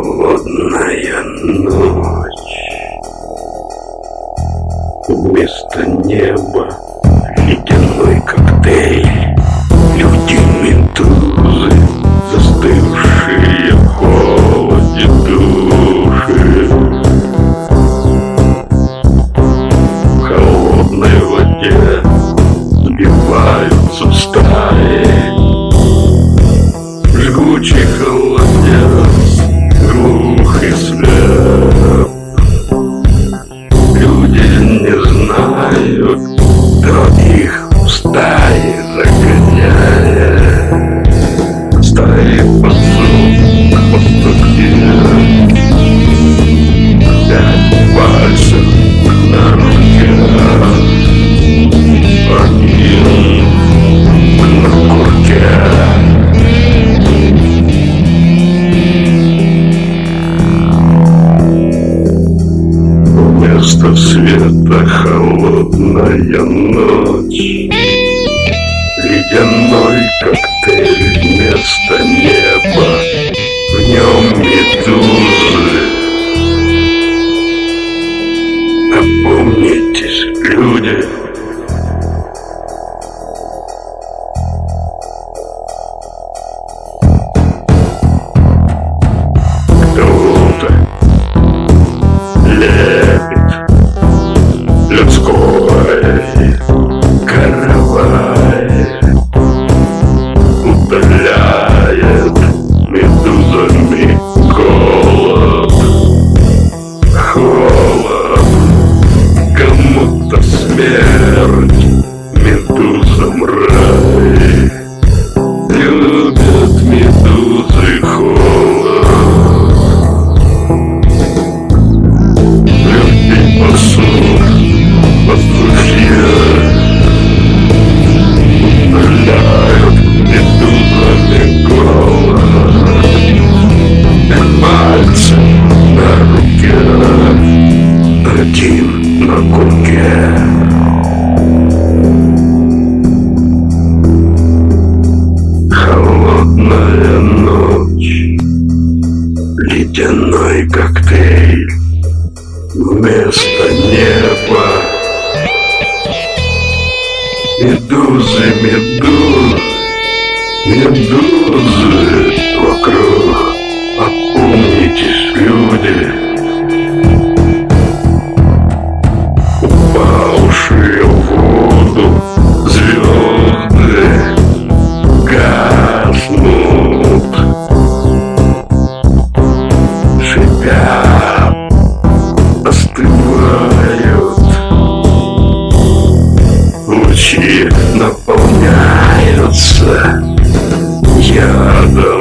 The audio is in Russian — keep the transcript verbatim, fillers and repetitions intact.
Холодная ночь. Вместо неба ледяной коктейль. Люди-медузы, застывшие в холоде души. В холодной воде сбиваются стаи. Жгучий холодец, глух и слеп. Люди не знают, кто их в стаи загоняет. Стаи ползут по пустотке. Пять пальцев на руке. Один на курке. Вместо света холодная ночь. Ледяной коктейль вместо неба. В нем медузы. Опомнитесь, люди. Кто-то лепит людское каравай, удаляет медузами голод, холод, кому-то смерть, медузам рай. Любят медузы холод. Люди пасут пастухи, удаляют медузами голод. Пять пальцев на руке, один на курке. Холодная ночь. Ледяной коктейль вместо неба. Медузы, медузы, медузы вокруг. Опомнитесь, люди. Упавшие в воду звезды гаснут, шипят, остывают. Лучи наполняются ядом.